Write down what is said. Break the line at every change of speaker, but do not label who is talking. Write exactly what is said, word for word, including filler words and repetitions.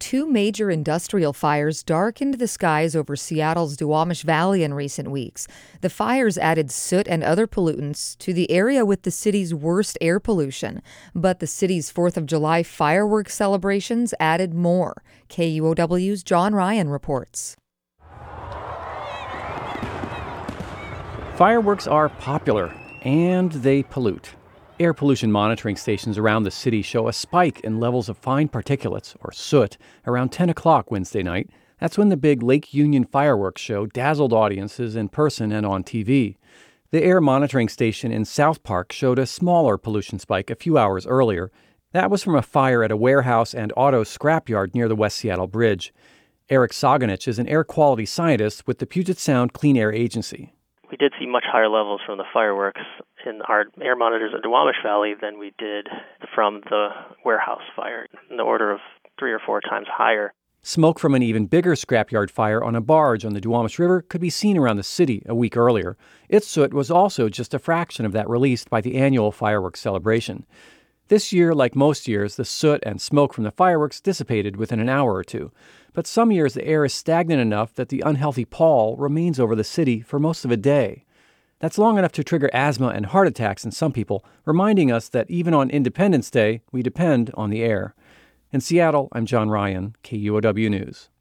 two major industrial fires darkened the skies over Seattle's Duwamish Valley in recent weeks. The fires added soot and other pollutants to the area with the city's worst air pollution. But the city's fourth of July fireworks celebrations added more. K U O W's John Ryan reports.
Fireworks are popular, and they pollute. Air pollution monitoring stations around the city show a spike in levels of fine particulates, or soot, around ten o'clock Wednesday night. That's when the big Lake Union fireworks show dazzled audiences in person and on T V. The air monitoring station in South Park showed a smaller pollution spike a few hours earlier. That was from a fire at a warehouse and auto scrapyard near the West Seattle Bridge. Eric Saganich is an air quality scientist with the Puget Sound Clean Air Agency.
We did see much higher levels from the fireworks in our air monitors at Duwamish Valley than we did from the warehouse fire, in the order of three or four times higher.
Smoke from an even bigger scrapyard fire on a barge on the Duwamish River could be seen around the city a week earlier. Its soot was also just a fraction of that released by the annual fireworks celebration. This year, like most years, the soot and smoke from the fireworks dissipated within an hour or two. But some years the air is stagnant enough that the unhealthy pall remains over the city for most of a day. That's long enough to trigger asthma and heart attacks in some people, reminding us that even on Independence Day, we depend on the air. In Seattle, I'm John Ryan, K U O W News.